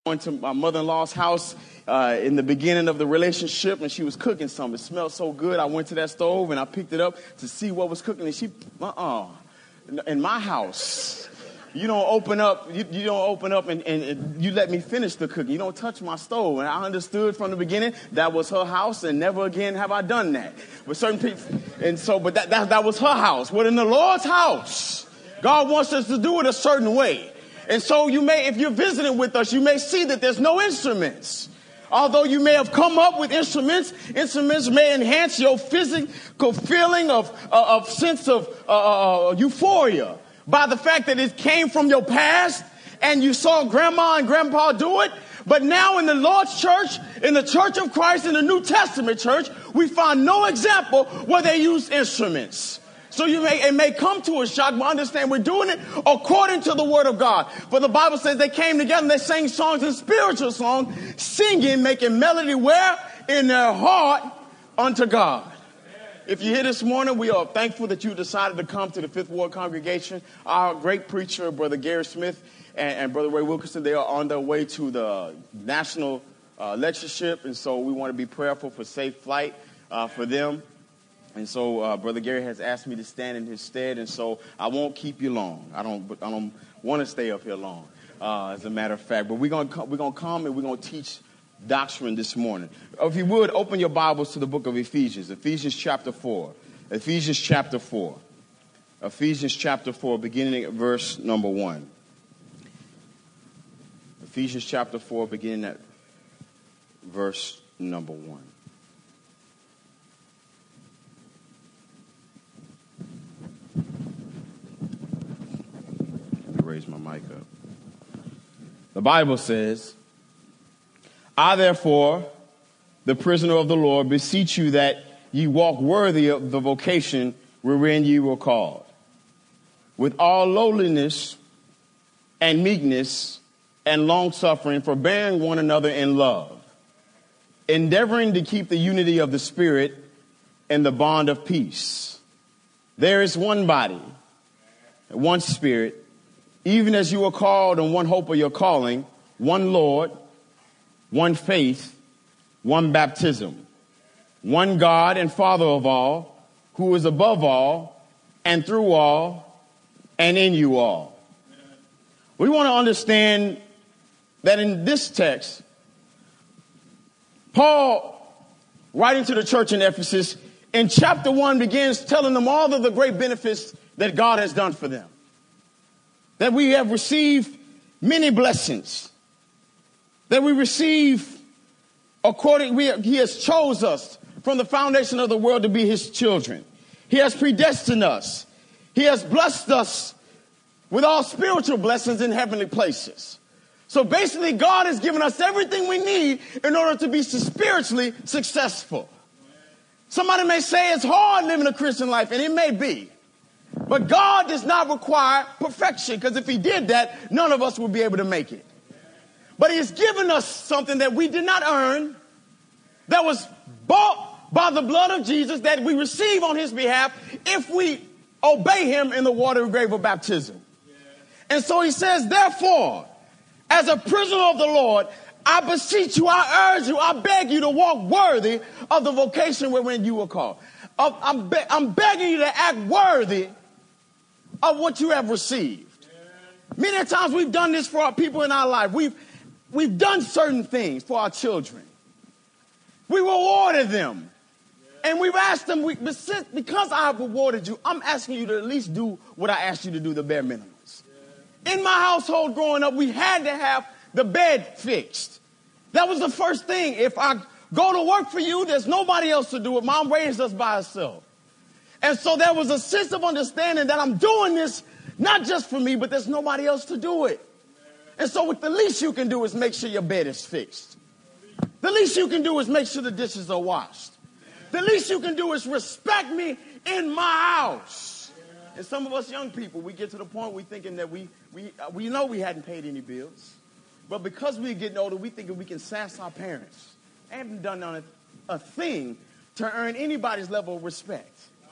Went to my mother-in-law's house in the beginning of the relationship, and she was cooking something. It smelled so good. I went to that stove and I picked it up to see what was cooking, and she, in my house, you don't open up. You don't open up and you let me finish the cooking. You don't touch my stove. And I understood from the beginning that was her house, and never again have I done that with certain people. And so, but that was her house. But in the Lord's house, God wants us to do it a certain way. And so you may, if you're visiting with us, you may see that there's no instruments. Although you may have come up with instruments may enhance your physical feeling of sense of euphoria by the fact that it came from your past and you saw grandma and grandpa do it. But now in the Lord's church, in the Church of Christ, in the New Testament church, we find no example where they use instruments. So it may come to a shock, but understand we're doing it according to the word of God. For the Bible says they came together and they sang songs and spiritual songs, singing, making melody where? In their heart unto God. If you're here this morning, we are thankful that you decided to come to the Fifth Ward congregation. Our great preacher, Brother Gary Smith and Brother Ray Wilkerson, they are on their way to the national lectureship. And so we want to be prayerful for safe flight for them. And so Brother Gary has asked me to stand in his stead, and so I won't keep you long. I don't want to stay up here long, as a matter of fact. But we're gonna come and we're gonna teach doctrine this morning. If you would, open your Bibles to the book of Ephesians, Ephesians chapter 4. Ephesians chapter 4. Ephesians chapter 4, beginning at verse number 1. Ephesians chapter 4, beginning at verse number 1. Raise my mic up. The Bible says, I therefore, the prisoner of the Lord, beseech you that ye walk worthy of the vocation wherein ye were called, with all lowliness and meekness and long-suffering, forbearing one another in love, endeavoring to keep the unity of the Spirit in the bond of peace. There is one body, one Spirit, even as you are called on one hope of your calling, one Lord, one faith, one baptism, one God and Father of all, who is above all and through all and in you all. We want to understand that in this text, Paul, writing to the church in Ephesus, in chapter 1 begins telling them all of the great benefits that God has done for them. That we have received many blessings. That we receive he has chose us from the foundation of the world to be his children. He has predestined us. He has blessed us with all spiritual blessings in heavenly places. So basically, God has given us everything we need in order to be spiritually successful. Somebody may say it's hard living a Christian life, and it may be. But God does not require perfection, because if he did that, none of us would be able to make it. But he has given us something that we did not earn, that was bought by the blood of Jesus, that we receive on his behalf if we obey him in the watery grave of baptism. And so he says, therefore, as a prisoner of the Lord, I beseech you, I urge you, I beg you to walk worthy of the vocation wherein you were called. I'm begging you to act worthy of what you have received. Many times we've done this for our people in our life. We've done certain things for our children. We rewarded them. And we've asked them, because I have rewarded you, I'm asking you to at least do what I asked you to do, the bare minimums. In my household growing up, we had to have the bed fixed. That was the first thing. If I go to work for you, there's nobody else to do it. Mom raised us by herself. And so there was a sense of understanding that I'm doing this not just for me, but there's nobody else to do it. And so what the least you can do is make sure your bed is fixed. The least you can do is make sure the dishes are washed. The least you can do is respect me in my house. And some of us young people, we get to the point we thinking that we know we hadn't paid any bills. But because we're getting older, we thinking we can sass our parents. I haven't done a thing to earn anybody's level of respect.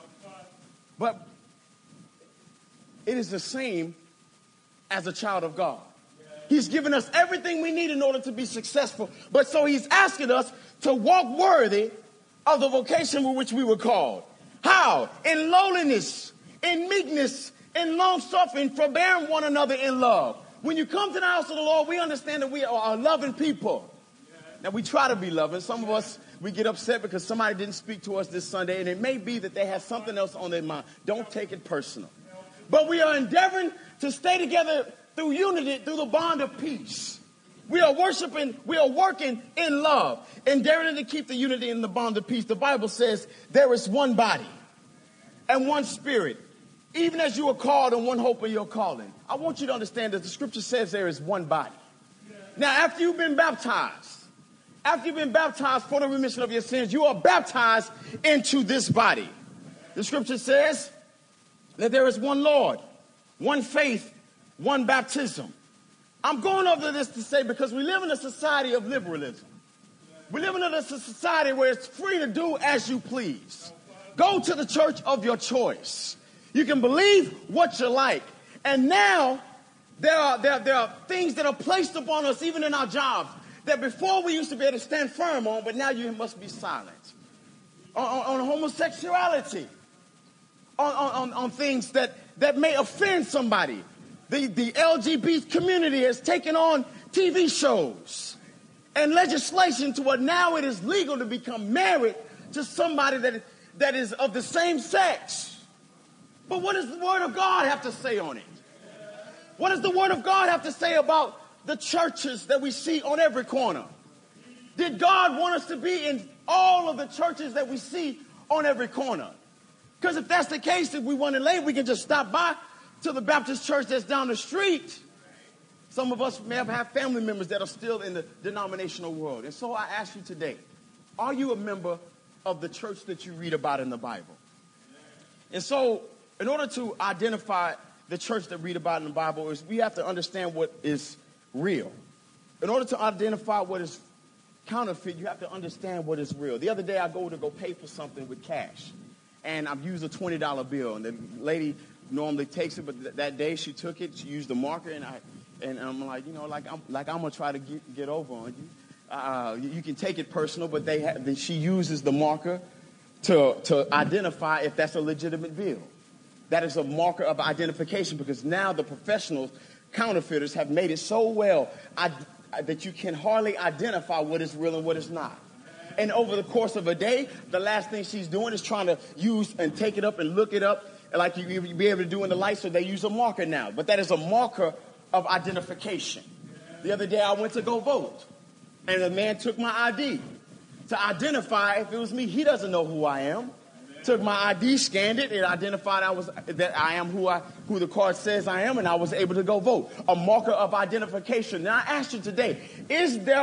But it is the same as a child of God. He's given us everything we need in order to be successful. But so he's asking us to walk worthy of the vocation with which we were called. How? In lowliness, in meekness, in long-suffering, forbearing one another in love. When you come to the house of the Lord, we understand that we are loving people. Now, we try to be loving. Some of us, we get upset because somebody didn't speak to us this Sunday, and it may be that they have something else on their mind. Don't take it personal. But we are endeavoring to stay together through unity, through the bond of peace. We are worshiping, we are working in love, endeavoring to keep the unity in the bond of peace. The Bible says there is one body and one spirit, even as you are called in one hope of your calling. I want you to understand that the scripture says there is one body. Now, after you've been baptized for the remission of your sins, you are baptized into this body. The scripture says that there is one Lord, one faith, one baptism. I'm going over this to say because we live in a society of liberalism. We live in a society where it's free to do as you please. Go to the church of your choice. You can believe what you like. And now there are things that are placed upon us even in our jobs that before we used to be able to stand firm on, but now you must be silent. On homosexuality, on things that may offend somebody. The LGBT community has taken on TV shows and legislation to where now it is legal to become married to somebody that is of the same sex. But what does the Word of God have to say on it? What does the Word of God have to say about the churches that we see on every corner? Did God want us to be in all of the churches that we see on every corner? Because if that's the case, if we want it late, we can just stop by to the Baptist church that's down the street. Some of us may have family members that are still in the denominational world. And so I ask you today, are you a member of the church that you read about in the Bible? And so in order to identify the church that we read about in the Bible, we have to understand what is real. In order to identify what is counterfeit, you have to understand what is real. The other day I go pay for something with cash, and I've used a $20 bill, and the lady normally takes it, but that day she took it. She used the marker, and I'm like, I'm gonna try to get over on you. You can take it personal, but she uses the marker to identify if that's a legitimate bill. That is a marker of identification because now the professionals, counterfeiters, have made it so well that you can hardly identify what is real and what is not. And over the course of a day, the last thing she's doing is trying to use and take it up and look it up like you'd be able to do in the light, so they use a marker now. But that is a marker of identification. The other day I went to go vote, and the man took my ID to identify if it was me. He doesn't know who I am. Took my ID, scanned it, it identified that I am who the card says I am, and I was able to go vote. A marker of identification. Now I ask you today, is there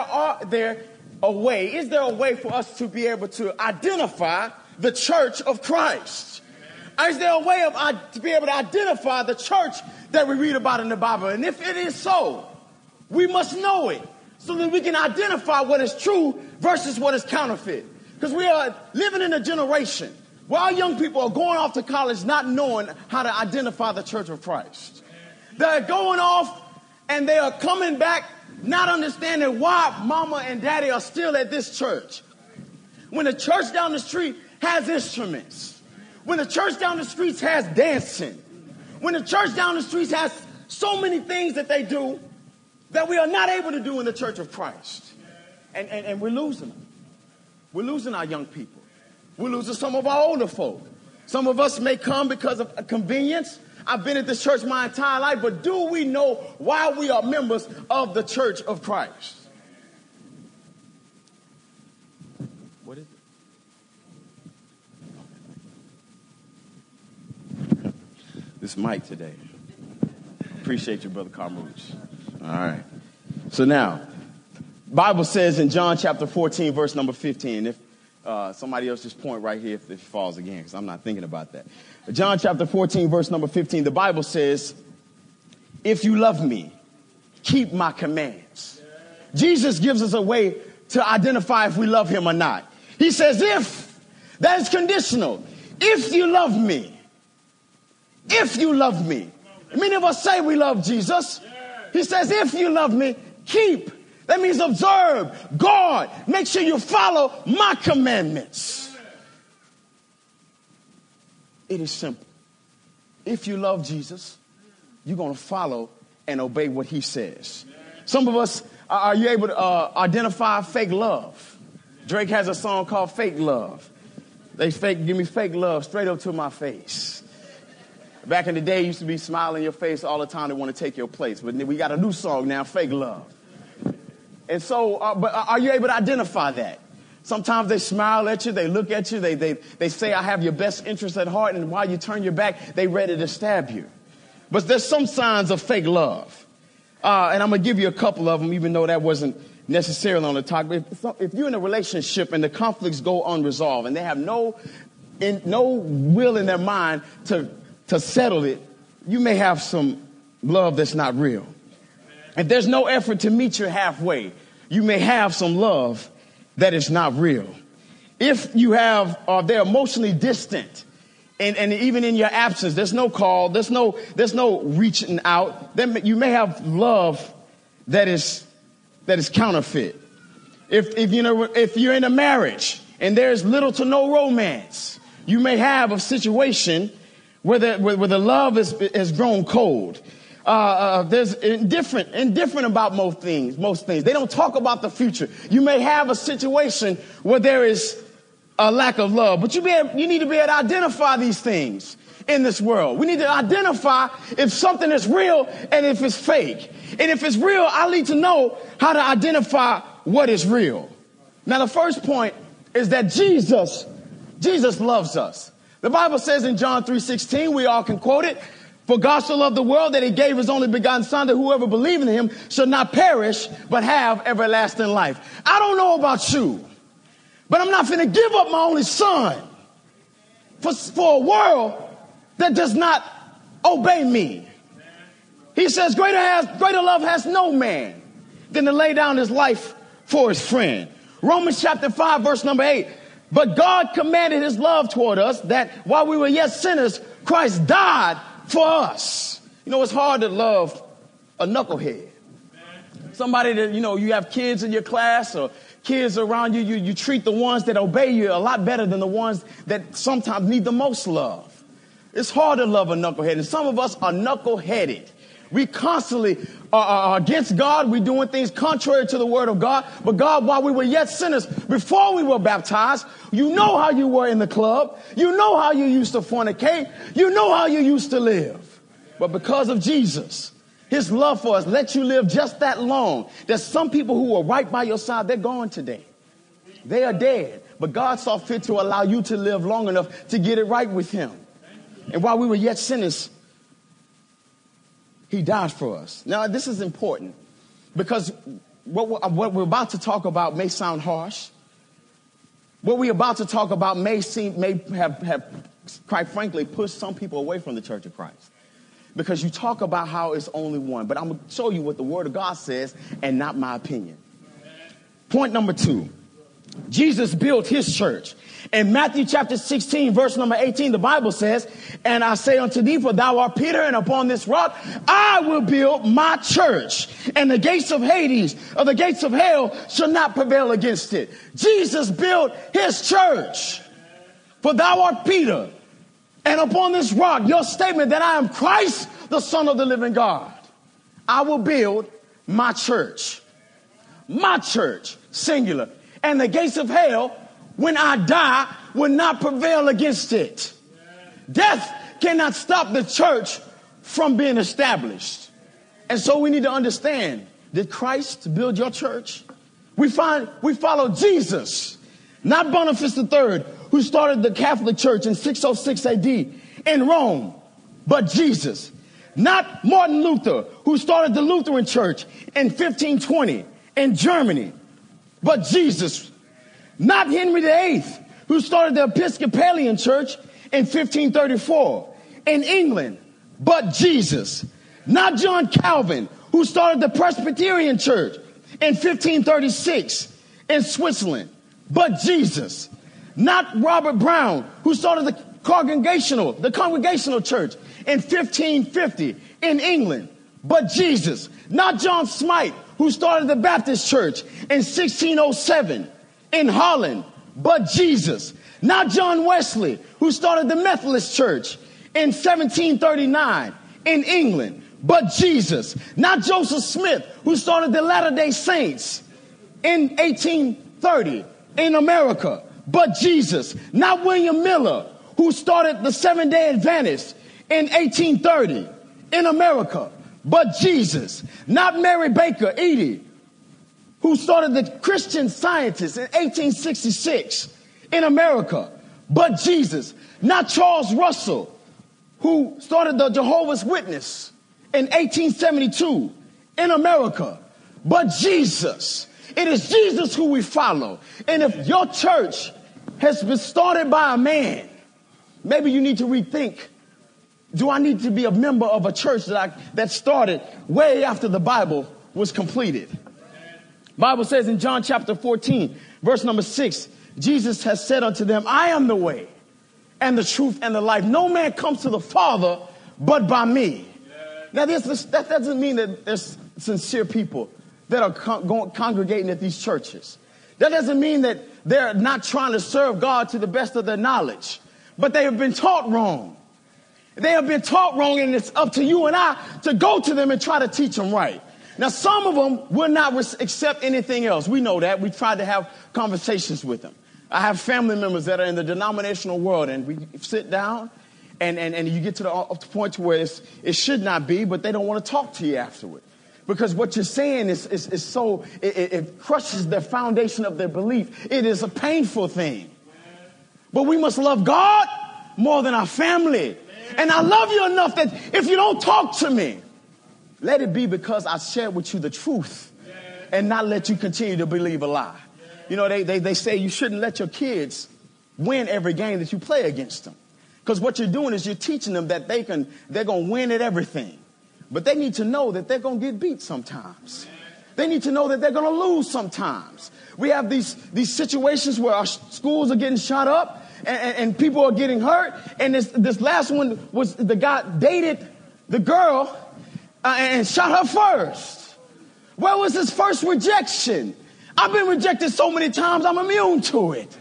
a way for us to be able to identify the church of Christ? Is there a way to be able to identify the church that we read about in the Bible? And if it is so, we must know it so that we can identify what is true versus what is counterfeit. Because we are living in a generation where our young people are going off to college not knowing how to identify the church of Christ. They're going off and they are coming back not understanding why mama and daddy are still at this church. When the church down the street has instruments. When the church down the streets has dancing. When the church down the streets has so many things that they do that we are not able to do in the church of Christ. And we're losing them. We're losing our young people. We're losing some of our older folk. Some of us may come because of convenience. I've been at this church my entire life, but do we know why we are members of the church of Christ? What is it? This mic today. Appreciate you, Brother Carmouche. All right. So now, Bible says in John chapter 14, verse number 15, if somebody else just point right here if it falls again, because I'm not thinking about that. John chapter 14, verse number 15, the Bible says, if you love me, keep my commands. Jesus gives us a way to identify if we love him or not. He says, if, that is conditional. If you love me, if you love me. Many of us say we love Jesus. He says, if you love me, keep. That means observe, guard, make sure you follow my commandments. It is simple. If you love Jesus, you're going to follow and obey what he says. Some of us, are you able to identify fake love? Drake has a song called Fake Love. They give me fake love straight up to my face. Back in the day, it used to be smiling in your face all the time. They want to take your place. But we got a new song now, Fake Love. And so, but are you able to identify that? Sometimes they smile at you, they look at you, they say, I have your best interest at heart, and while you turn your back, they ready to stab you. But there's some signs of fake love. And I'm going to give you a couple of them, even though that wasn't necessarily on the topic. If you're in a relationship and the conflicts go unresolved and they have no will in their mind to settle it, you may have some love that's not real. If there's no effort to meet you halfway, you may have some love that is not real. If you have, they're emotionally distant, and even in your absence, there's no call, there's no reaching out, then you may have love that is counterfeit. If you're in a marriage and there's little to no romance, you may have a situation where the love has grown cold. There's indifferent about most things. They don't talk about the future. You may have a situation where there is a lack of love, but you need to be able to identify these things in this world. We need to identify if something is real and if it's fake. And if it's real, I need to know how to identify what is real. Now, the first point is that Jesus loves us. The Bible says in John 3:16, we all can quote it, for God so loved the world that he gave his only begotten son, that whoever believes in him shall not perish, but have everlasting life. I don't know about you, but I'm not going to give up my only son for a world that does not obey me. He says, greater love has no man than to lay down his life for his friend. Romans chapter 5, verse number 8. But God commanded his love toward us, that while we were yet sinners, Christ died for us. You know, it's hard to love a knucklehead. Somebody that, you have kids in your class or kids around you, you treat the ones that obey you a lot better than the ones that sometimes need the most love. It's hard to love a knucklehead, and some of us are knuckleheaded. We constantly are against God. We're doing things contrary to the word of God. But God, while we were yet sinners, before we were baptized, you know how you were in the club. You know how you used to fornicate. You know how you used to live. But because of Jesus, his love for us let you live just that long. There's some people who are right by your side. They're gone today. They are dead. But God saw fit to allow you to live long enough to get it right with him. And while we were yet sinners, he died for us. Now, this is important because what we're about to talk about may sound harsh. What we're about to talk about may have, quite frankly, pushed some people away from the Church of Christ. Because you talk about how it's only one. But I'm going to show you what the Word of God says and not my opinion. Point number 2. Jesus built his church. In Matthew chapter 16, verse number 18, the Bible says, and I say unto thee, for thou art Peter, and upon this rock I will build my church. And the gates of Hades, or the gates of hell, shall not prevail against it. Jesus built his church. For thou art Peter, and upon this rock, your statement that I am Christ, the Son of the living God, I will build my church. My church, singular. And the gates of hell, when I die, will not prevail against it. Death cannot stop the church from being established. And so we need to understand, did Christ build your church? We follow Jesus, not Boniface III, who started the Catholic Church in 606 AD in Rome, but Jesus. Not Martin Luther, who started the Lutheran Church in 1520 in Germany, but Jesus. Not Henry VIII, who started the Episcopalian Church in 1534 in England, but Jesus. Not John Calvin, who started the Presbyterian Church in 1536 in Switzerland, but Jesus. Not Robert Brown, who started the Congregational Church in 1550 in England, but Jesus. Not John Smythe, who started the Baptist church in 1607 in Holland, but Jesus. Not John Wesley, who started the Methodist church in 1739 in England, but Jesus. Not Joseph Smith, who started the Latter-day Saints in 1830 in America, but Jesus. Not William Miller, who started the Seventh-day Adventists in 1830 in America, but Jesus. Not Mary Baker Eddy, who started the Christian Scientists in 1866 in America, but Jesus. Not Charles Russell, who started the Jehovah's Witness in 1872 in America, but Jesus. It is Jesus who we follow. And if your church has been started by a man, maybe you need to rethink, do I need to be a member of a church that started way after the Bible was completed? Bible says in John chapter 14, verse number 6, Jesus has said unto them, I am the way and the truth and the life. No man comes to the Father but by me. Now, that doesn't mean that there's sincere people that are congregating at these churches. That doesn't mean that they're not trying to serve God to the best of their knowledge, but they have been taught wrong. They have been taught wrong, and it's up to you and I to go to them and try to teach them right. Now, some of them will not accept anything else. We know that. We tried to have conversations with them. I have family members that are in the denominational world, and we sit down, and you get to the point where it should not be, but they don't want to talk to you afterward. Because what you're saying is so, it crushes the foundation of their belief. It is a painful thing. But we must love God more than our family. And I love you enough that if you don't talk to me, let it be because I shared with you the truth and not let you continue to believe a lie. You know, they say you shouldn't let your kids win every game that you play against them. Because what you're doing is you're teaching them that they're going to win at everything. But they need to know that they're going to get beat sometimes. They need to know that they're going to lose sometimes. We have these situations where our schools are getting shot up and people are getting hurt. And this last one was the guy dated the girl and shot her first. Where was his first rejection? I've been rejected so many times, I'm immune to it.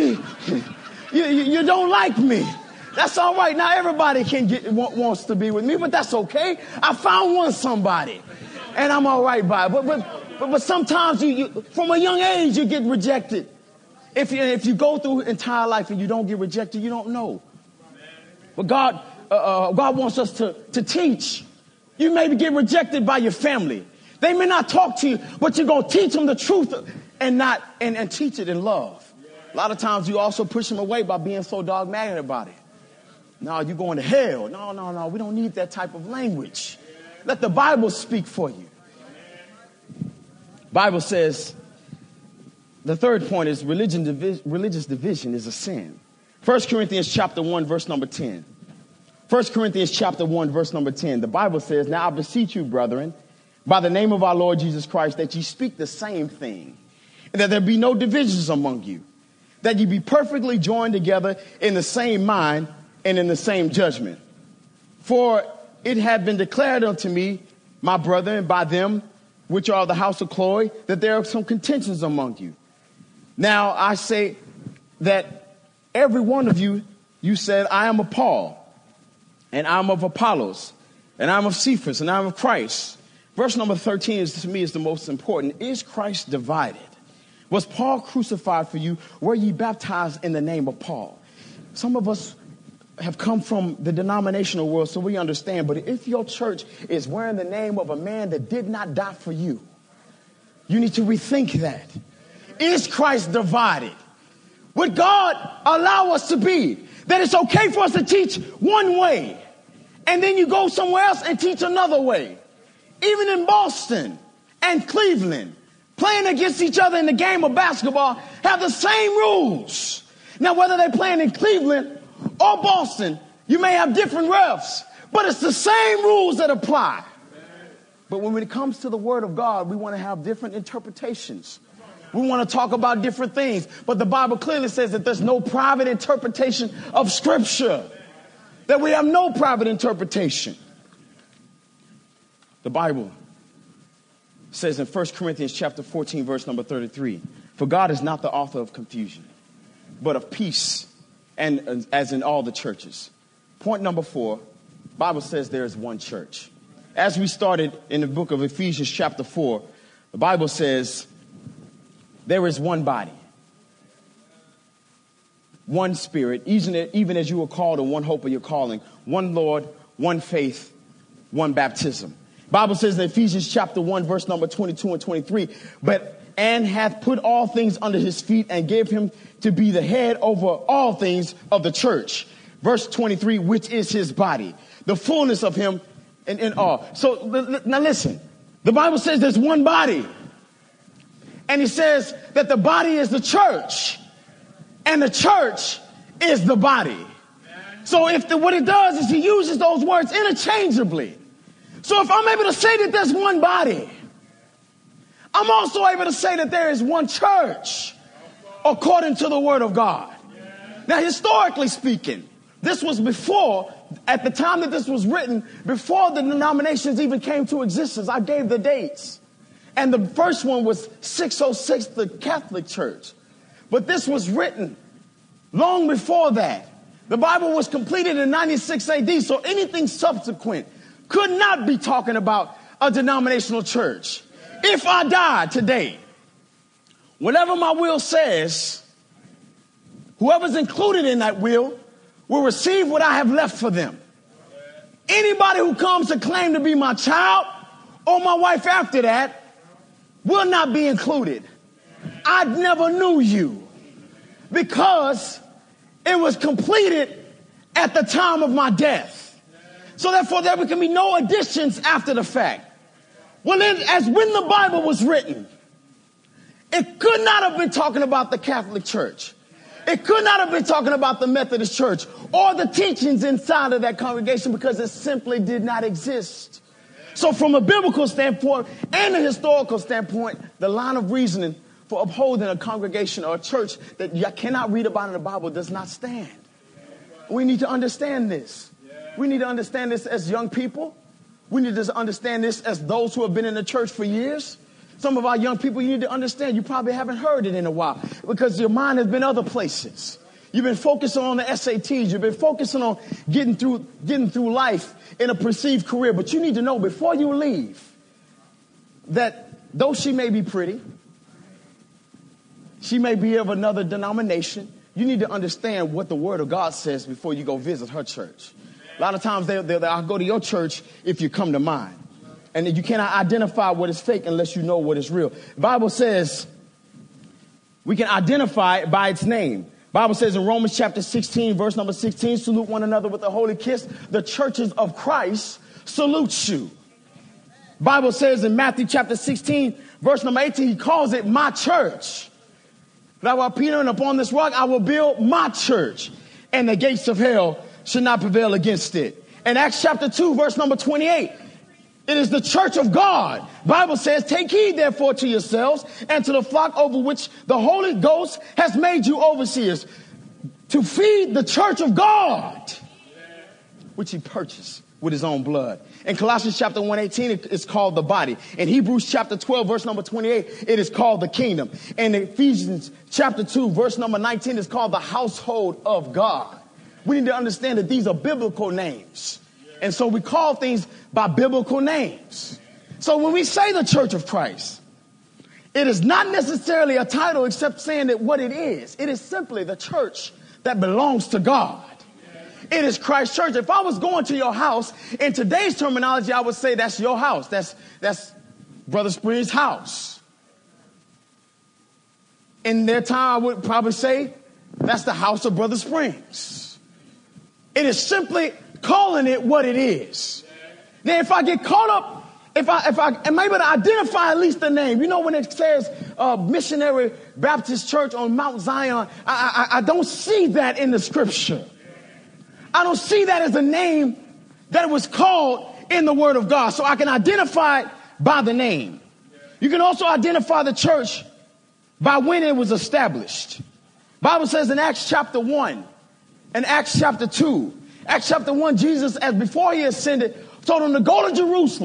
You don't like me. That's all right. Not everybody wants to be with me, but that's okay. I found somebody, and I'm all right by it. But sometimes you from a young age, you get rejected. If you go through entire life and you don't get rejected, you don't know. But God wants us to teach. You may get rejected by your family. They may not talk to you, but you're going to teach them the truth and teach it in love. A lot of times you also push them away by being so dogmatic about it. No, you're going to hell. No. We don't need that type of language. Let the Bible speak for you. Bible says the third point is religious division is a sin. 1 Corinthians chapter 1, verse number 10. 1 Corinthians chapter 1, verse number 10. The Bible says, now I beseech you, brethren, by the name of our Lord Jesus Christ, that ye speak the same thing, and that there be no divisions among you, that ye be perfectly joined together in the same mind and in the same judgment. For it had been declared unto me, my brethren, by them which are of the house of Chloe, that there are some contentions among you. Now I say that every one of you said, I am of Paul, and I'm of Apollos, and I'm of Cephas, and I'm of Christ. Verse number 13 to me is the most important. Is Christ divided? Was Paul crucified for you? Were ye baptized in the name of Paul? Some of us have come from the denominational world, so we understand. But if your church is wearing the name of a man that did not die for you, you need to rethink that. Is Christ divided? Would God allow us to be that it's okay for us to teach one way, and then you go somewhere else and teach another way? Even in Boston and Cleveland, playing against each other in the game of basketball, have the same rules. Now, whether they're playing in Cleveland or Boston, you may have different refs, but it's the same rules that apply. But when it comes to the Word of God, we want to have different interpretations. We want to talk about different things. But the Bible clearly says that there's no private interpretation of Scripture, that we have no private interpretation. The Bible says in 1 Corinthians chapter 14, verse number 33, for God is not the author of confusion, but of peace, and as in all the churches. Point number 4, Bible says there is one church. As we started in the book of Ephesians chapter 4, the Bible says there is one body, one spirit, even as you were called in one hope of your calling, one Lord, one faith, one baptism. Bible says in Ephesians chapter 1, verse number 22 and 23, and hath put all things under his feet and gave him to be the head over all things of the church. Verse 23, which is his body, the fullness of him in all. So now listen, the Bible says there's one body. And he says that the body is the church and the church is the body. So what it does is he uses those words interchangeably. So if I'm able to say that there's one body, I'm also able to say that there is one church according to the word of God. Now, historically speaking, this was before, at the time that this was written, before the denominations even came to existence. I gave the dates. And the first one was 606, the Catholic Church. But this was written long before that. The Bible was completed in 96 AD, so anything subsequent could not be talking about a denominational church. If I die today, whatever my will says, whoever's included in that will receive what I have left for them. Anybody who comes to claim to be my child or my wife after that will not be included. I never knew you because it was completed at the time of my death. So therefore, there can be no additions after the fact. Well, then, as when the Bible was written, it could not have been talking about the Catholic Church. It could not have been talking about the Methodist Church or the teachings inside of that congregation because it simply did not exist. So from a biblical standpoint and a historical standpoint, the line of reasoning for upholding a congregation or a church that you cannot read about in the Bible does not stand. We need to understand this. We need to understand this as young people. We need to understand this as those who have been in the church for years. Some of our young people, you need to understand, you probably haven't heard it in a while because your mind has been other places. You've been focusing on the SATs. You've been focusing on getting through life in a perceived career. But you need to know before you leave that though she may be pretty, she may be of another denomination, you need to understand what the word of God says before you go visit her church. A lot of times I'll go to your church if you come to mine. And you cannot identify what is fake unless you know what is real. The Bible says we can identify it by its name. The Bible says in Romans chapter 16, verse number 16, salute one another with a holy kiss. The churches of Christ salute you. The Bible says in Matthew chapter 16, verse number 18, he calls it my church. Thou art Peter, and upon this rock I will build my church, and the gates of hell should not prevail against it. In Acts chapter 2, verse number 28, it is the church of God. Bible says, take heed therefore to yourselves and to the flock over which the Holy Ghost has made you overseers, to feed the church of God, which he purchased with his own blood. In Colossians chapter 1:18, it's called the body. In Hebrews chapter 12, verse number 28, it is called the kingdom. In Ephesians chapter 2, verse number 19, it's called the household of God. We need to understand that these are biblical names. And so we call things by biblical names. So when we say the Church of Christ, it is not necessarily a title except saying that what it is simply the church that belongs to God. It is Christ's church. If I was going to your house, in today's terminology, I would say that's your house. That's Brother Spring's house. In their time, I would probably say that's the house of Brother Springs. It is simply calling it what it is. Now, if I get caught up, if I am able to identify at least the name, you know, when it says Missionary Baptist Church on Mount Zion, I don't see that in the scripture. I don't see that as a name that it was called in the Word of God. So I can identify it by the name. You can also identify the church by when it was established. Bible says in Acts chapter 1 and Acts chapter 2. Acts chapter 1, Jesus, as before he ascended, told them to go to Jerusalem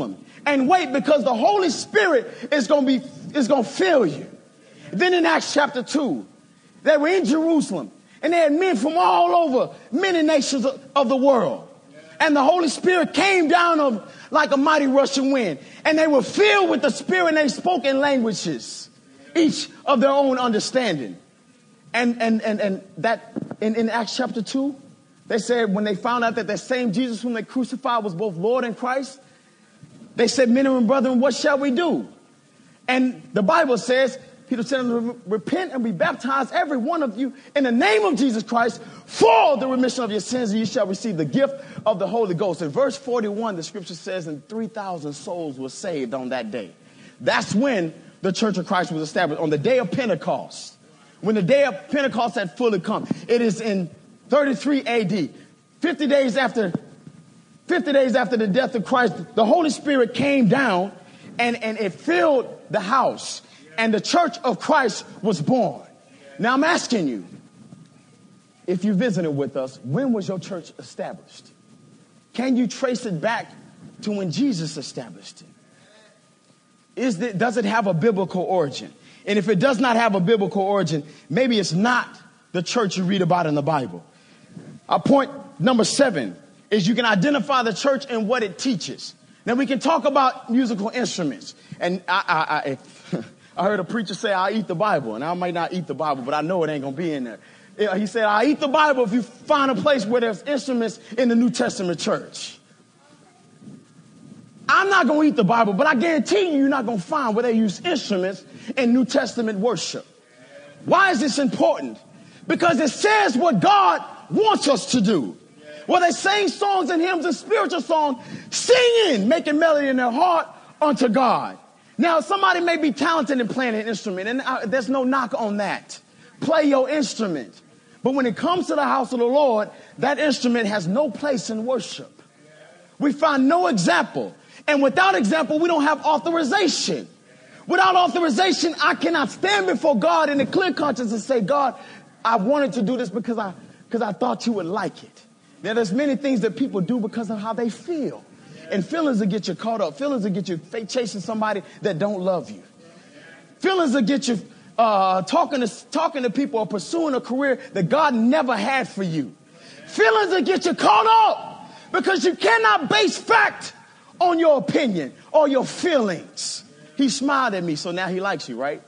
and wait, because the Holy Spirit is going to fill you. Then in Acts chapter 2, they were in Jerusalem, and they had men from all over, many nations of the world. And the Holy Spirit came down like a mighty rushing wind. And they were filled with the Spirit, and they spoke in languages, each of their own understanding. And that in Acts chapter 2, they said when they found out that same Jesus whom they crucified was both Lord and Christ, they said, men and brethren, what shall we do? And the Bible says, Peter said to them, repent and be baptized, every one of you, in the name of Jesus Christ, for the remission of your sins, and you shall receive the gift of the Holy Ghost. In verse 41, the scripture says, and 3,000 souls were saved on that day. That's when the Church of Christ was established, on the day of Pentecost. When the day of Pentecost had fully come. It is in 33 AD, 50 days after the death of Christ. The Holy Spirit came down and it filled the house. And the Church of Christ was born. Now I'm asking you, if you visited with us, when was your church established? Can you trace it back to when Jesus established it? Does it have a biblical origin? And if it does not have a biblical origin, maybe it's not the church you read about in the Bible. Point number 7 is you can identify the church and what it teaches. Now we can talk about musical instruments. And I heard a preacher say, I eat the Bible. And I might not eat the Bible, but I know it ain't going to be in there. He said, I eat the Bible if you find a place where there's instruments in the New Testament church. I'm not going to eat the Bible, but I guarantee you're not going to find where they use instruments in New Testament worship. Why is this important? Because it says what God wants us to do. Well, they sing songs and hymns and spiritual songs, singing, making melody in their heart unto God. Now, somebody may be talented in playing an instrument, and there's no knock on that. Play your instrument. But when it comes to the house of the Lord, that instrument has no place in worship. We find no example. And without example, we don't have authorization. Without authorization, I cannot stand before God in a clear conscience and say, God, I wanted to do this because I thought you would like it. Now, there's many things that people do because of how they feel. And feelings will get you caught up. Feelings will get you chasing somebody that don't love you. Feelings will get you talking to people or pursuing a career that God never had for you. Feelings will get you caught up because you cannot base fact on your opinion or your feelings. He smiled at me, so now he likes you, right?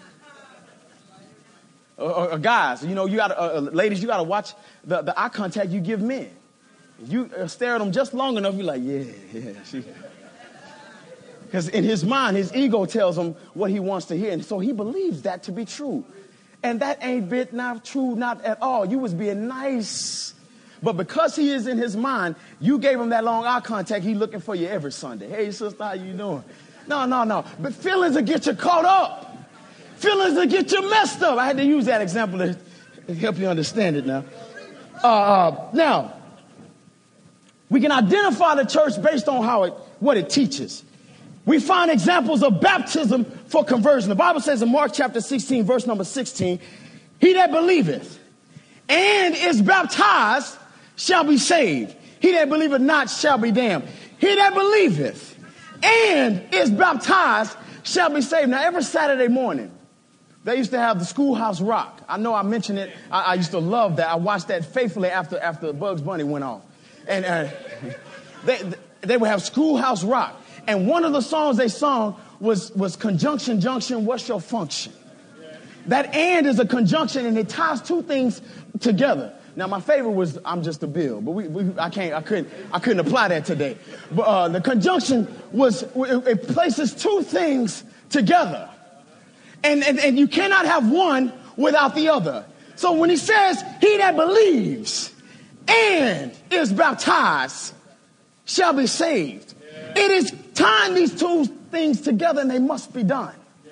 Guys, you know, ladies, you got to watch the eye contact you give men. You stare at them just long enough, you're like, yeah. Because in his mind, his ego tells him what he wants to hear. And so he believes that to be true. And that ain't not true, not at all. You was being nice. But because he is in his mind, you gave him that long eye contact. He looking for you every Sunday. Hey, sister, how you doing? No. But feelings will get you caught up. Feelings will get you messed up. I had to use that example to help you understand it now. Now, we can identify the church based on what it teaches. We find examples of baptism for conversion. The Bible says in Mark chapter 16, verse number 16, he that believeth and is baptized shall be saved. He that believeth not shall be damned. He that believeth and is baptized shall be saved. Now, every Saturday morning, they used to have the Schoolhouse Rock. I know I mentioned it. I used to love that. I watched that faithfully after Bugs Bunny went off. And they would have Schoolhouse Rock. And one of the songs they sung was Conjunction Junction, What's Your Function? That and is a conjunction, and it ties two things together. Now, my favorite was I'm Just a Bill, but I couldn't apply that today. But the conjunction it places two things together. And you cannot have one without the other. So when he says, he that believes and is baptized shall be saved. Yeah. It is tying these two things together, and they must be done. Yeah.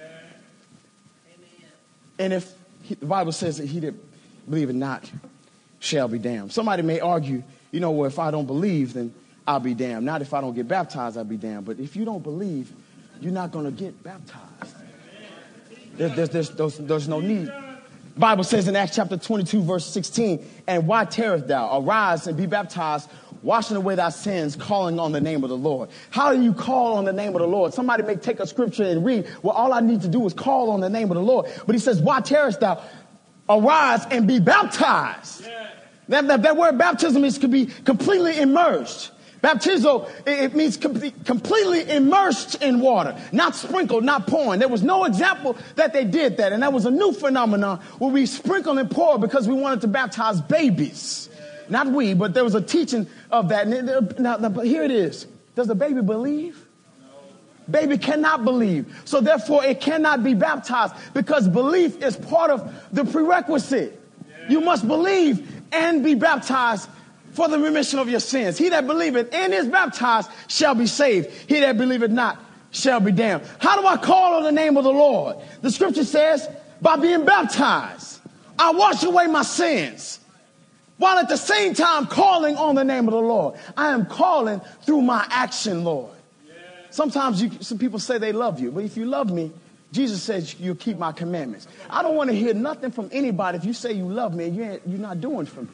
And if the Bible says that he that believeth not shall be damned. Somebody may argue, well, if I don't believe, then I'll be damned. Not if I don't get baptized, I'll be damned. But if you don't believe, you're not going to get baptized. There's no need. The Bible says in Acts chapter 22, verse 16, and why tarriest thou? Arise and be baptized, washing away thy sins, calling on the name of the Lord. How do you call on the name of the Lord? Somebody may take a scripture and read, well, all I need to do is call on the name of the Lord. But he says, why tarriest thou? Arise and be baptized. Yeah. That word baptism means to be completely immersed. Baptizo, it means completely immersed in water, not sprinkled, not pouring. There was no example that they did that. And that was a new phenomenon where we sprinkle and pour because we wanted to baptize babies. Not we, but there was a teaching of that. Now, but here it is. Does the baby believe? No. Baby cannot believe. So therefore, it cannot be baptized because belief is part of the prerequisite. Yeah. You must believe and be baptized for the remission of your sins. He that believeth and is baptized shall be saved. He that believeth not shall be damned. How do I call on the name of the Lord? The scripture says, by being baptized, I wash away my sins. While at the same time calling on the name of the Lord. I am calling through my action, Lord. Yeah. Sometimes some people say they love you. But if you love me, Jesus says you'll keep my commandments. I don't want to hear nothing from anybody if you say you love me and you're not doing for me.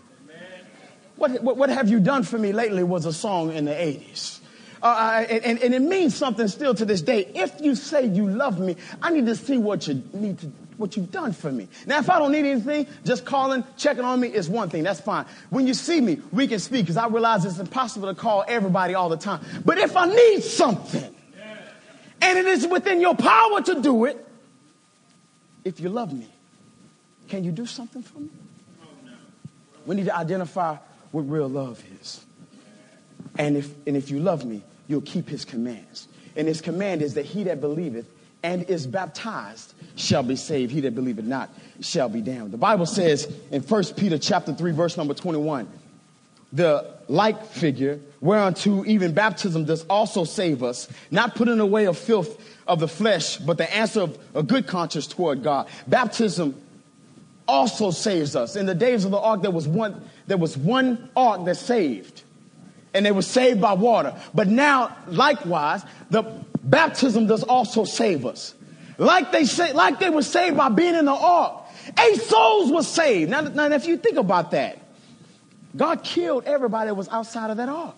What have you done for me lately was a song in the 80s. And it means something still to this day. If you say you love me, I need to see what you've done for me. Now, if I don't need anything, just calling, checking on me is one thing. That's fine. When you see me, we can speak because I realize it's impossible to call everybody all the time. But if I need something and it is within your power to do it, if you love me, can you do something for me? We need to identify what real love is. And if you love me, you'll keep his commands. And his command is that he that believeth and is baptized shall be saved. He that believeth not shall be damned. The Bible says in 1 Peter chapter 3, verse number 21, the like figure whereunto even baptism does also save us, not putting away of filth of the flesh, but the answer of a good conscience toward God. Baptism also saves us. In the days of the ark, there was one ark that saved. And they were saved by water. But now, likewise, the baptism does also save us. Like they were saved by being in the ark. 8 souls were saved. Now, if you think about that, God killed everybody that was outside of that ark.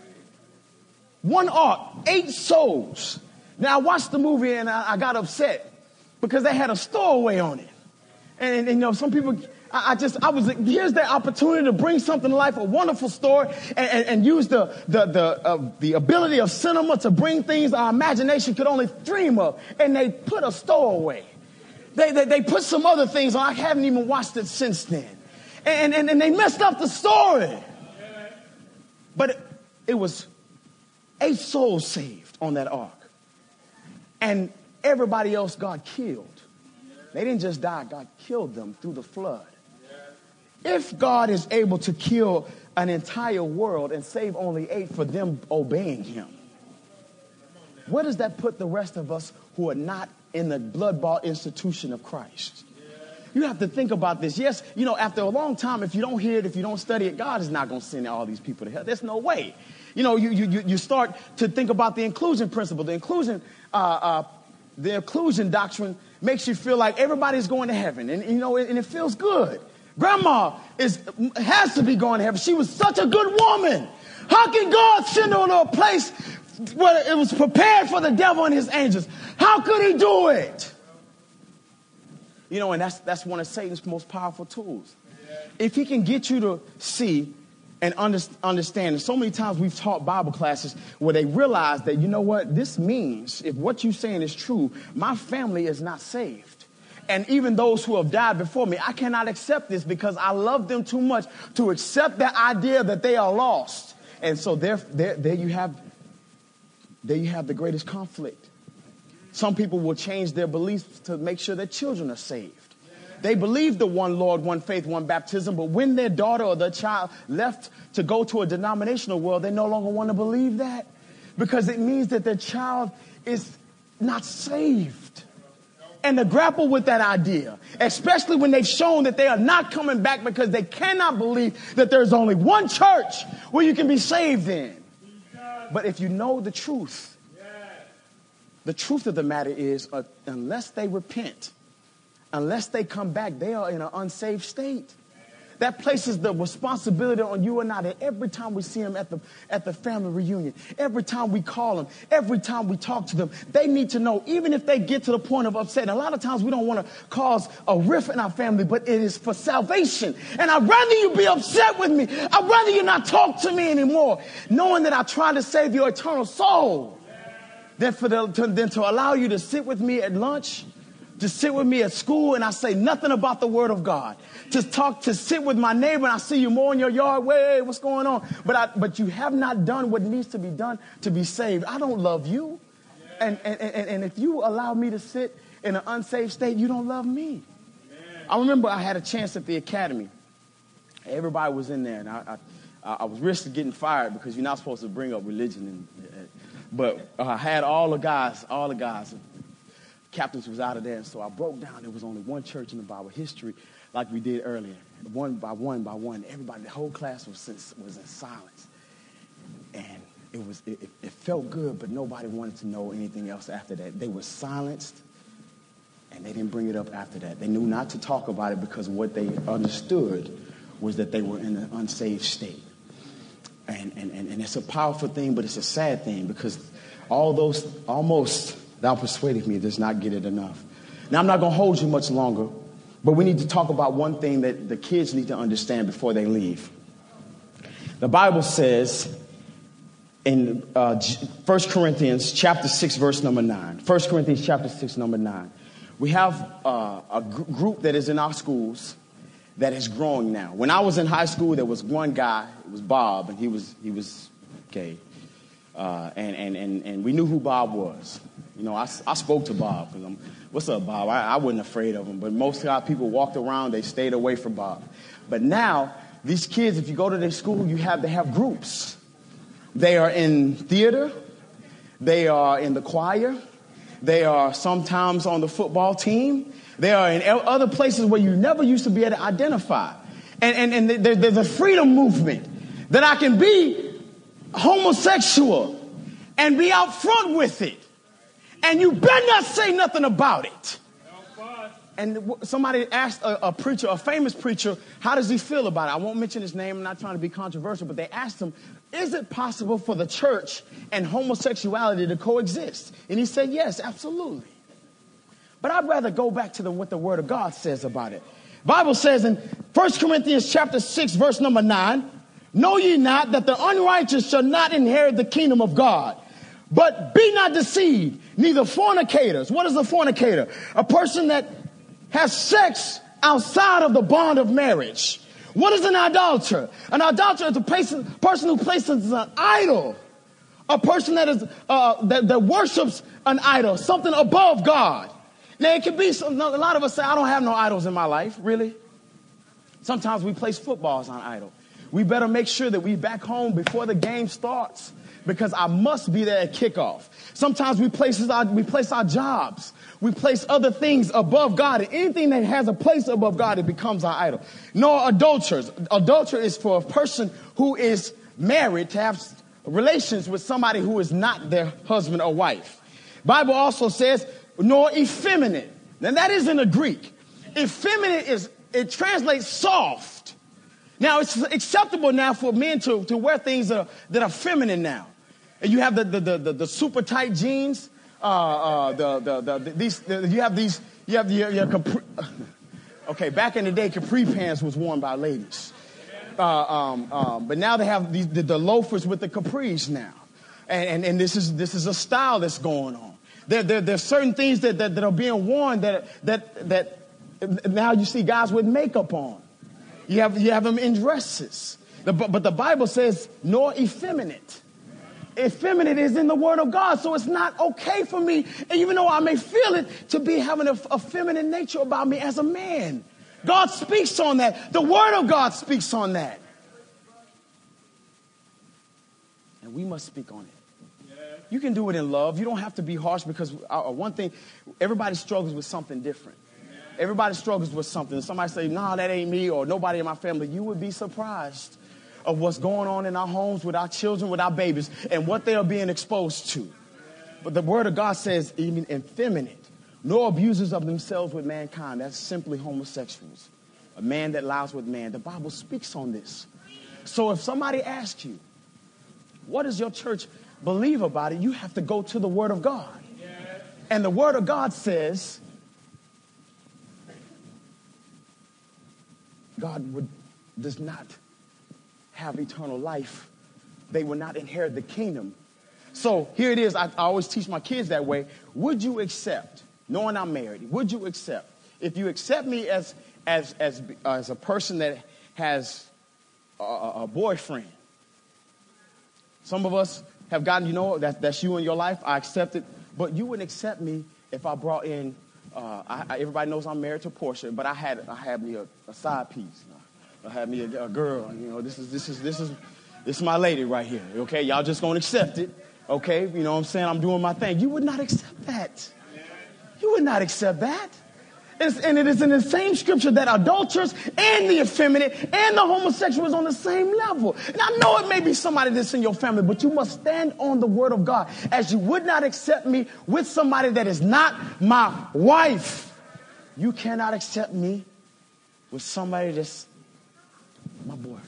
One ark, 8 souls. Now, I watched the movie and I got upset because they had a stowaway on it. And you know, some people, here's their opportunity to bring something to life, a wonderful story, and use the ability of cinema to bring things our imagination could only dream of. And they put a stowaway. They put some other things on. I haven't even watched it since then. And they messed up the story. But it was 8 souls saved on that ark. And everybody else God killed. They didn't just die. God killed them through the flood. If God is able to kill an entire world and save only 8 for them obeying him, where does that put the rest of us who are not in the blood-bought institution of Christ? You have to think about this. Yes, you know, after a long time, if you don't hear it, if you don't study it, God is not going to send all these people to hell. There's no way. You know, you start to think about the inclusion principle. The inclusion doctrine makes you feel like everybody's going to heaven. And, you know, and it feels good. Grandma has to be going to heaven. She was such a good woman. How can God send her to a place where it was prepared for the devil and his angels? How could he do it? You know, and that's one of Satan's most powerful tools. If he can get you to see and understand, and so many times we've taught Bible classes where they realize that, you know what, this means, if what you're saying is true, my family is not saved. And even those who have died before me, I cannot accept this because I love them too much to accept the idea that they are lost. And so there you have the greatest conflict. Some people will change their beliefs to make sure their children are saved. They believe the one Lord, one faith, one baptism, but when their daughter or their child left to go to a denominational world, they no longer want to believe that because it means that their child is not saved. And to grapple with that idea, especially when they've shown that they are not coming back because they cannot believe that there's only one church where you can be saved in. But if you know the truth of the matter is, unless they repent, unless they come back, they are in an unsaved state. that places the responsibility on you and I that every time we see them at the family reunion, every time we call them, every time we talk to them, they need to know, even if they get to the point of upset. And a lot of times we don't want to cause a rift in our family, but it is for salvation. And I'd rather you be upset with me. I'd rather you not talk to me anymore, knowing that I try to save your eternal soul, than to allow you to sit with me at lunch, to sit with me at school, and I say nothing about the word of God. To sit with my neighbor, and I see you more in your yard. Wait, what's going on? But you have not done what needs to be done to be saved. I don't love you. And if you allow me to sit in an unsaved state, you don't love me. I remember I had a chance at the academy. Everybody was in there, and I was risking getting fired because you're not supposed to bring up religion. But I had all the guys. Captains was out of there, and so I broke down. There was only one church in the Bible, history, like we did earlier. One by one, everybody, the whole class was in silence. And it felt good, but nobody wanted to know anything else after that. They were silenced, and they didn't bring it up after that. They knew not to talk about it because what they understood was that they were in an unsaved state. And it's a powerful thing, but it's a sad thing because all those almost thou persuaded me does not get it enough. Now, I'm not going to hold you much longer, but we need to talk about one thing that the kids need to understand before they leave. The Bible says in 1 Corinthians chapter 6, verse number 9. 1 Corinthians chapter 6, number 9. We have a group that is in our schools that is growing now. When I was in high school, there was one guy, it was Bob, and he was gay. And we knew who Bob was. You know, I spoke to Bob. What's up, Bob? I wasn't afraid of him. But most of our people walked around, they stayed away from Bob. But now, these kids, if you go to their school, they have groups. They are in theater. They are in the choir. They are sometimes on the football team. They are in other places where you never used to be able to identify. And there's a freedom movement that I can be homosexual and be out front with it. And you better not say nothing about it. And somebody asked a preacher, a famous preacher, how does he feel about it? I won't mention his name. I'm not trying to be controversial, but they asked him, is it possible for the church and homosexuality to coexist? And he said, yes, absolutely. But I'd rather go back to what the Word of God says about it. Bible says in 1 Corinthians chapter 6, verse number 9, know ye not that the unrighteous shall not inherit the kingdom of God? But be not deceived, neither fornicators. What is a fornicator? A person that has sex outside of the bond of marriage. What is an idolater? An idolater is a person who places an idol. A person that is that worships an idol, something above God. Now, it can be, a lot of us say, I don't have no idols in my life. Really? Sometimes we place footballs on idol. We better make sure that we back home before the game starts because I must be there at kickoff. Sometimes we place our jobs. We place other things above God. And anything that has a place above God, it becomes our idol. Nor adulterers. Adultery is for a person who is married to have relations with somebody who is not their husband or wife. Bible also says, nor effeminate. Now that is in the Greek. Effeminate it translates soft. Now it's acceptable now for men to wear things that are feminine now. And you have the super tight jeans. You have your capri. Okay, back in the day, capri pants was worn by ladies. But now they have the loafers with the capris now, and this is a style that's going on. There's certain things that are being worn that now you see guys with makeup on. You have them in dresses. But the Bible says, nor effeminate. Effeminate is in the Word of God, so it's not okay for me, and even though I may feel it, to be having a feminine nature about me as a man. God speaks on that. The Word of God speaks on that. And we must speak on it. You can do it in love. You don't have to be harsh because one thing, everybody struggles with something different. Everybody struggles with something. Somebody say, nah, that ain't me, or nobody in my family. You would be surprised of what's going on in our homes with our children, with our babies, and what they are being exposed to. But the Word of God says, even effeminate, nor abusers of themselves with mankind. That's simply homosexuals. a man that lies with man. The Bible speaks on this. So if somebody asks you, what does your church believe about it? You have to go to the Word of God. And the Word of God says, God does not have eternal life. They will not inherit the kingdom. So here it is. I always teach my kids that way. Would you accept, knowing I'm married, would you accept, if you accept me as a person that has a boyfriend? Some of us have gotten, that's you in your life. I accept it. But you wouldn't accept me if I brought in, everybody knows I'm married to Portia, but I had me a side piece. I had me a girl. This is my lady right here. Okay, y'all just gonna accept it. Okay, you know what I'm saying? I'm doing my thing. You would not accept that. You would not accept that. And it is in the same scripture that adulterers and the effeminate and the homosexual is on the same level. And I know it may be somebody that's in your family, but you must stand on the word of God, as you would not accept me with somebody that is not my wife. You cannot accept me with somebody that's my boyfriend.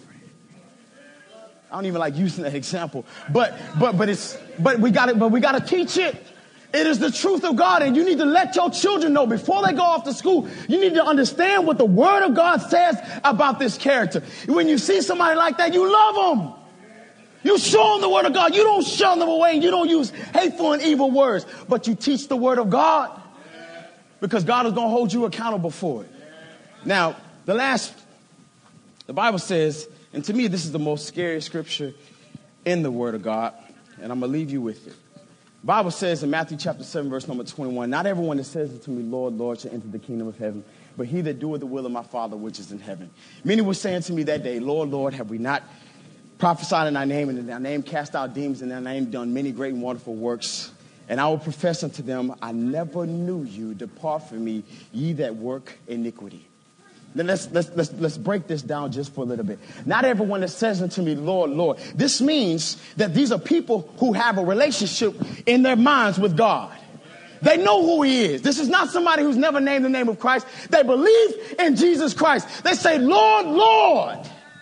I don't even like using that example, but we got to teach it. It is the truth of God, and you need to let your children know before they go off to school. You need to understand what the Word of God says about this character. When you see somebody like that, you love them. You show them the Word of God. You don't shun them away. You don't use hateful and evil words, but you teach the Word of God, because God is going to hold you accountable for it. Now, the Bible says, and to me, this is the most scary scripture in the Word of God, and I'm going to leave you with it. The Bible says in Matthew chapter 7, verse number 21, not everyone that says to me, Lord, Lord, shall enter the kingdom of heaven, but he that doeth the will of my Father which is in heaven. Many were saying to me that day, Lord, Lord, have we not prophesied in thy name, and in thy name cast out demons, and in thy name done many great and wonderful works? And I will profess unto them, I never knew you. Depart from me, ye that work iniquity. Then let's break this down just for a little bit. Not everyone that says unto me, Lord, Lord. This means that these are people who have a relationship in their minds with God. They know who he is. This is not somebody who's never named the name of Christ. They believe in Jesus Christ. They say, Lord, Lord.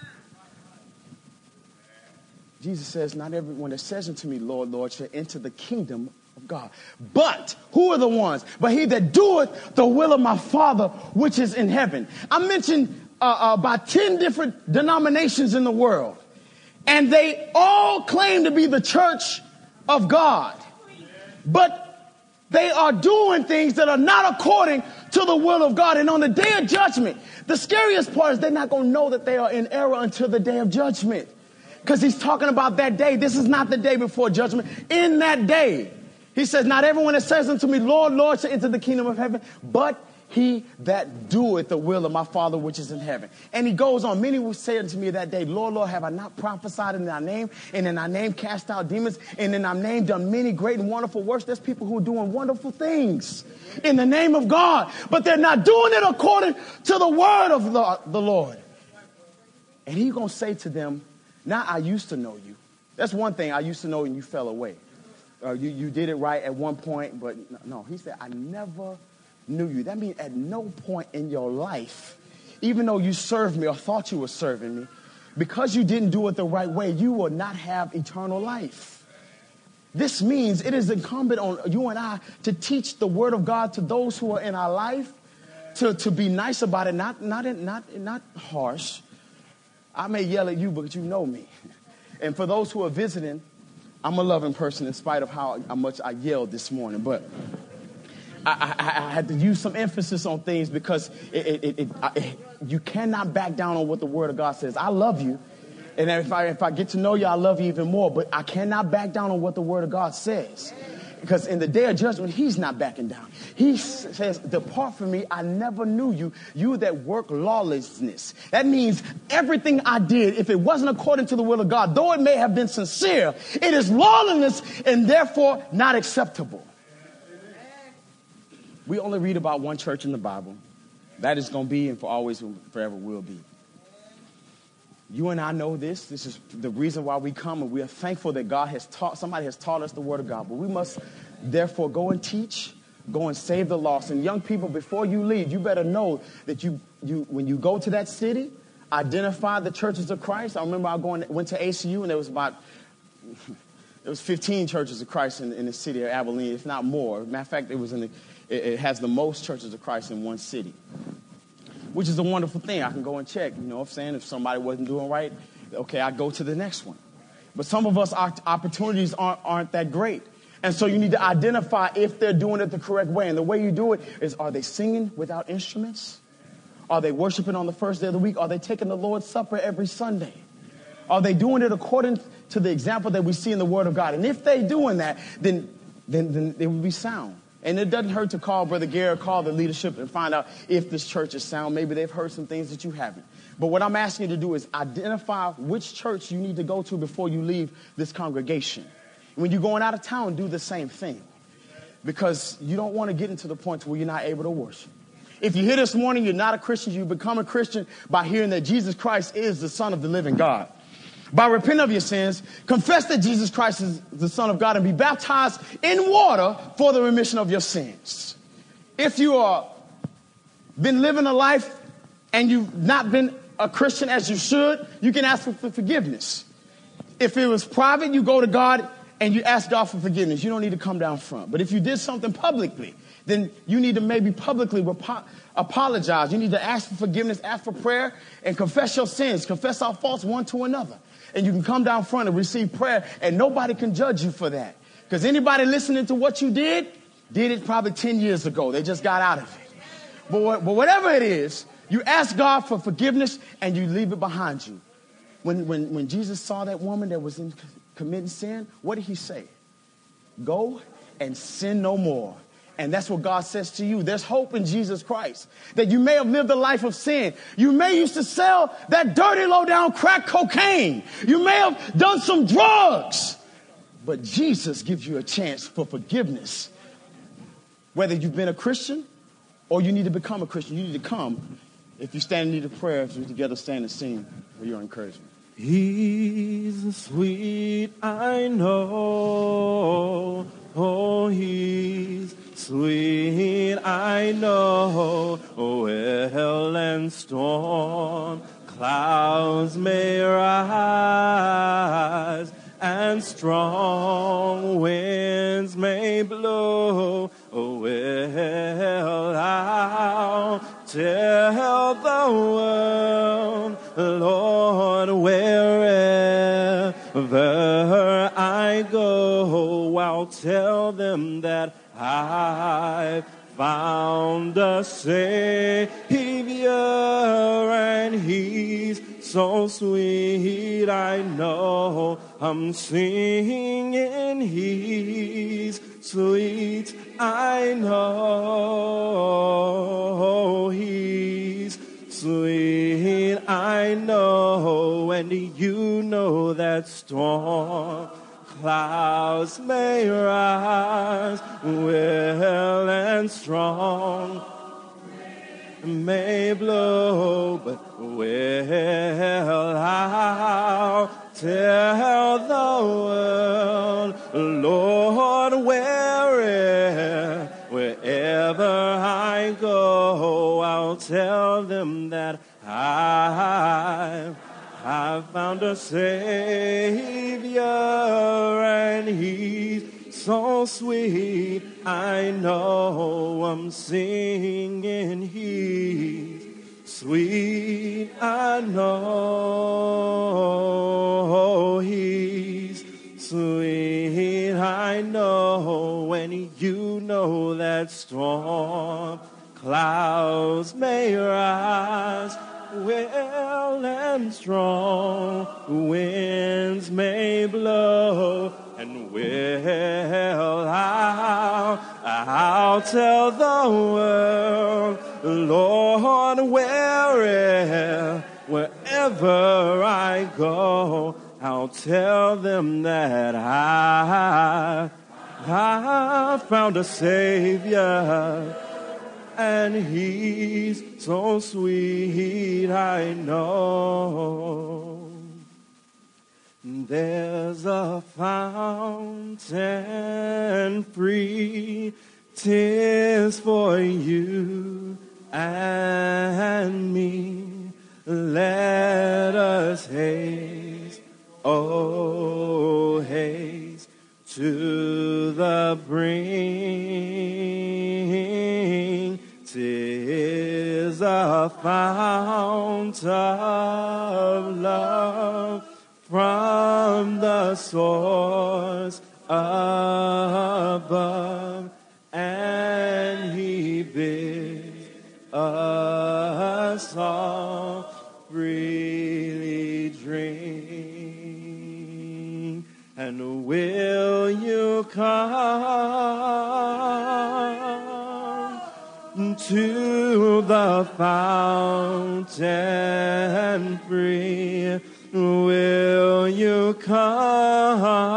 Jesus says, not everyone that says unto me, Lord, Lord, shall enter the kingdom of God. But who are the ones? But he that doeth the will of my Father which is in heaven. I mentioned about 10 different denominations in the world, and they all claim to be the church of God, but they are doing things that are not according to the will of God. And on the day of judgment, the scariest part is they're not going to know that they are in error until the day of judgment, because he's talking about that day. This is not the day before judgment. In that day, he says, not everyone that says unto me, Lord, Lord, shall enter the kingdom of heaven, but he that doeth the will of my Father which is in heaven. And he goes on. Many will say unto me that day, Lord, Lord, have I not prophesied in thy name, and in thy name cast out demons, and in thy name done many great and wonderful works? There's people who are doing wonderful things in the name of God, but they're not doing it according to the word of the Lord. And he's going to say to them, now I used to know you. That's one thing. I used to know and you fell away. You did it right at one point, but no. He said, I never knew you. That means at no point in your life, even though you served me or thought you were serving me, because you didn't do it the right way, you will not have eternal life. This means it is incumbent on you and I to teach the word of God to those who are in our life, to be nice about it, not harsh. I may yell at you, but you know me. And for those who are visiting, I'm a loving person in spite of how much I yelled this morning. But I had to use some emphasis on things because you cannot back down on what the Word of God says. I love you. And if I get to know you, I love you even more. But I cannot back down on what the Word of God says. Because in the day of judgment, he's not backing down. He says, depart from me, I never knew you, you that work lawlessness. That means everything I did, if it wasn't according to the will of God, though it may have been sincere, it is lawlessness and therefore not acceptable. We only read about one church in the Bible. That is going to be and for always and forever will be. You and I know this. This is the reason why we come, and we are thankful that somebody has taught us the word of God. But we must therefore go and teach, Go and save the lost. And young people, before you leave, you better know that when you go to that city, identify the churches of Christ. I remember went to ACU, and there was 15 churches of Christ in the city of Abilene, if not more. Matter of fact, it has the most churches of Christ in one city, which is a wonderful thing. I can go and check, you know what I'm saying? If somebody wasn't doing right, okay, I go to the next one. But some of us, our opportunities aren't that great. And so you need to identify if they're doing it the correct way. And the way you do it is, are they singing without instruments? Are they worshiping on the first day of the week? Are they taking the Lord's Supper every Sunday? Are they doing it according to the example that we see in the Word of God? And if they're doing that, then it will be sound. And it doesn't hurt to call Brother Garrett, call the leadership, and find out if this church is sound. Maybe they've heard some things that you haven't. But what I'm asking you to do is identify which church you need to go to before you leave this congregation. When you're going out of town, do the same thing. Because you don't want to get into the point where you're not able to worship. If you're here this morning, you're not a Christian, you become a Christian by hearing that Jesus Christ is the Son of the living God. By repenting of your sins, confess that Jesus Christ is the Son of God, and be baptized in water for the remission of your sins. If you are been living a life and you've not been a Christian as you should, you can ask for forgiveness. If it was private, you go to God and you ask God for forgiveness. You don't need to come down front. But if you did something publicly, then you need to maybe publicly apologize. You need to ask for forgiveness, ask for prayer, and confess your sins. Confess our faults one to another. And you can come down front and receive prayer, and nobody can judge you for that. Because anybody listening to what you did it probably 10 years ago. They just got out of it. But whatever it is, you ask God for forgiveness, and you leave it behind you. When Jesus saw that woman that was committing sin, what did he say? Go and sin no more. And that's what God says to you. There's hope in Jesus Christ. That you may have lived a life of sin. You may used to sell that dirty, low-down crack cocaine. You may have done some drugs. But Jesus gives you a chance for forgiveness. Whether you've been a Christian or you need to become a Christian, you need to come. If you stand in need of prayer, if we together stand and sing for your encouragement. He's sweet, I know. Oh, he's sweet, I know. Well and storm clouds may rise, and strong winds may blow. Oh, well, I'll tell the world, Lord, wherever I go, I'll tell them that I've found a Savior, and he's so sweet, I know I'm singing, he's sweet, I know he's sweet, I know, and you know that storm clouds may rise, well and strong may blow, but well, I'll tell the world, Lord, wherever I go, I'll tell them that I've found a Savior, and he's so sweet, I know I'm singing, he's sweet, I know he's sweet, I know, and you know that storm clouds may rise, well and strong winds may blow, and well, I'll tell the world, Lord, wherever I go, I'll tell them that I found a Savior, and he's so sweet, I know. There's a fountain free 'tis for you and me. Let us haste, oh, haste to the brink. 'Tis a fount of love from the source above, and he bids us all freely drink. And will you come to the fountain free? Will you come